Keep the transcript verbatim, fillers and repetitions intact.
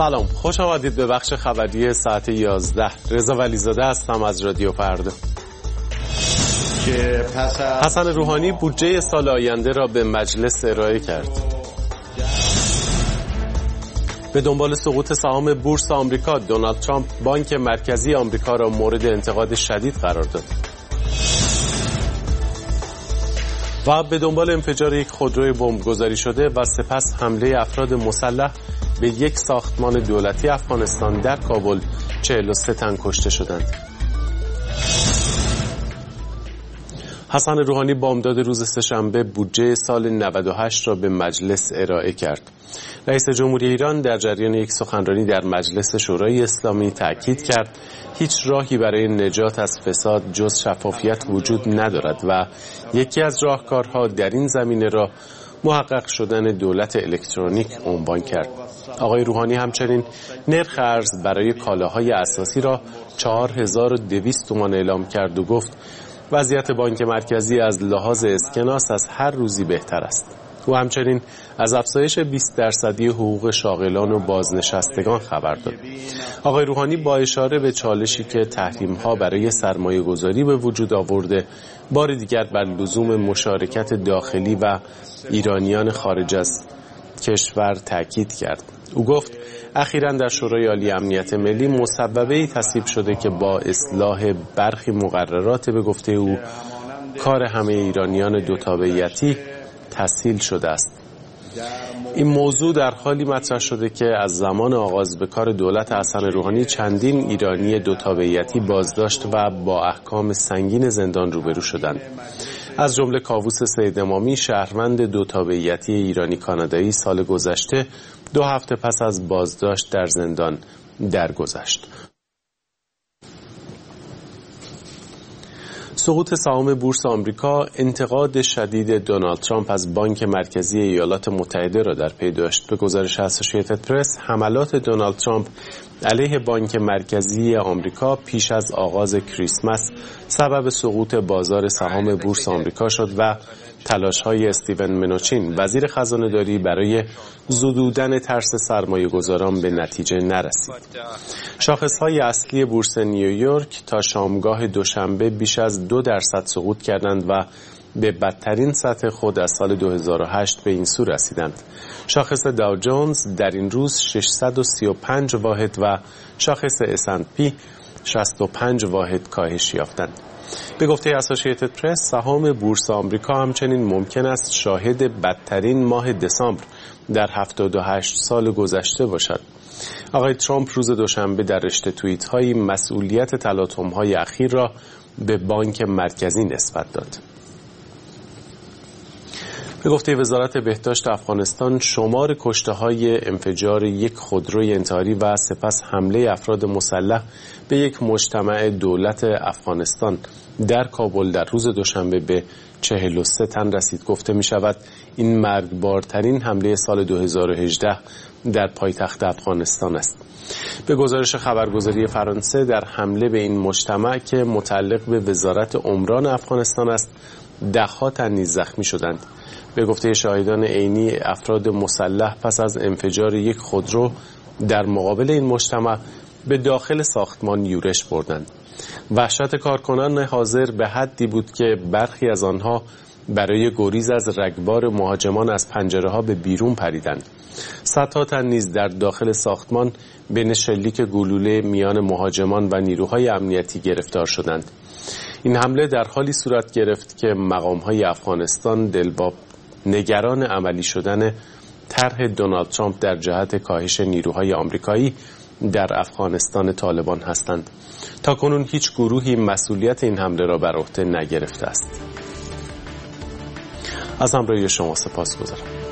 سلام، خوش آمدید به بخش خبری ساعت یازده. رضا ولیزاده هستم از رادیو فردا. حسن روحانی بودجه سال آینده را به مجلس ارائه کرد. به دنبال سقوط سهام بورس آمریکا، دونالد ترامپ بانک مرکزی آمریکا را مورد انتقاد شدید قرار داد. و به دنبال انفجار یک خودروی بمبگذاری شده و سپس حمله افراد مسلح به یک ساختمان دولتی افغانستان در کابل، چهل و سه تن کشته شدند. حسن روحانی بامداد روز سه‌شنبه بودجه سال نود و هشت را به مجلس ارائه کرد. رئیس جمهوری ایران در جریان یک سخنرانی در مجلس شورای اسلامی تاکید کرد هیچ راهی برای نجات از فساد جز شفافیت وجود ندارد و یکی از راهکارها در این زمینه را محقق شدن دولت الکترونیک عنوان کرد. آقای روحانی همچنین نرخ ارز برای کالاهای اساسی را چهار هزار و دویست تومان اعلام کرد و گفت وضعیت بانک مرکزی از لحاظ اسکناس از هر روزی بهتر است. او همچنین از افزایش بیست درصدی حقوق شاغلان و بازنشستگان خبر داد. آقای روحانی با اشاره به چالشی که تحریم‌ها برای سرمایه‌گذاری به وجود آورده، بار دیگر بر لزوم مشارکت داخلی و ایرانیان خارج از کشور تاکید کرد. او گفت اخیراً در شورای عالی امنیت ملی مصوبه‌ای تصویب شده که با اصلاح برخی مقررات به گفته او کار همه ایرانیان دو تابعیتی تسهیل شده است. این موضوع در حالی مطرح شده که از زمان آغاز به کار دولت حسن روحانی چندین ایرانی دو تابعیتی بازداشت و با احکام سنگین زندان روبرو شدند. از جمله کاووس سید امامی، شهروند دو تابعیتی ایرانی کانادایی، سال گذشته دو هفته پس از بازداشت در زندان درگذشت. سقوط سهام بورس آمریکا انتقاد شدید دونالد ترامپ از بانک مرکزی ایالات متحده را در پی داشت. به گزارش اسوسییتد پرس، حملات دونالد ترامپ علیه بانک مرکزی آمریکا پیش از آغاز کریسمس سبب سقوط بازار سهام بورس آمریکا شد و تلاش‌های استیون منوچین، وزیر خزانه‌داری، برای زدودن ترس سرمایه‌گذاران به نتیجه نرسید. شاخص‌های اصلی بورس نیویورک تا شامگاه دوشنبه بیش از دو درصد سقوط کردند و به بدترین سطح خود از سال دو هزار و هشت به این سو رسیدند. شاخص داو جونز در این روز ششصد و سی و پنج واحد و شاخص اس اند پی شصت و پنج واحد کاهش یافتند. به گفته اسوسییتد پرس، سهام بورس آمریکا همچنین ممکن است شاهد بدترین ماه دسامبر در هفتاد و هشت سال گذشته باشد. آقای ترامپ روز دوشنبه در رشته توییت‌هایی مسئولیت تلاطم‌های اخیر را به بانک مرکزی نسبت داد. به گفته وزارت بهداشت افغانستان، شمار کشته‌های انفجار یک خودروی انتحاری و سپس حمله افراد مسلح به یک مجتمع دولت افغانستان در کابل در روز دوشنبه به چهل و سه تن رسید. گفته می شود این مرگبارترین حمله سال دو هزار و هجده در پایتخت افغانستان است. به گزارش خبرگزاری فرانسه، در حمله به این مجتمع که متعلق به وزارت عمران افغانستان است، ده‌ها تن نیز زخمی شدند. به گفته شاهدان عینی، افراد مسلح پس از انفجار یک خودرو در مقابل این مجتمع به داخل ساختمان یورش بردند. وحشت کارکنان حاضر به حدی بود که برخی از آنها برای گریز از رگبار مهاجمان از پنجره‌ها به بیرون پریدند. صدها تن نیز در داخل ساختمان بین شلیک گلوله میان مهاجمان و نیروهای امنیتی گرفتار شدند. این حمله در حالی صورت گرفت که مقام‌های افغانستان دلباب نگران عملی شدن طرح دونالد ترامپ در جهت کاهش نیروهای آمریکایی در افغانستان طالبان هستند. تاکنون هیچ گروهی مسئولیت این حمله را بر عهده نگرفته است. از همراهی شما سپاسگزارم.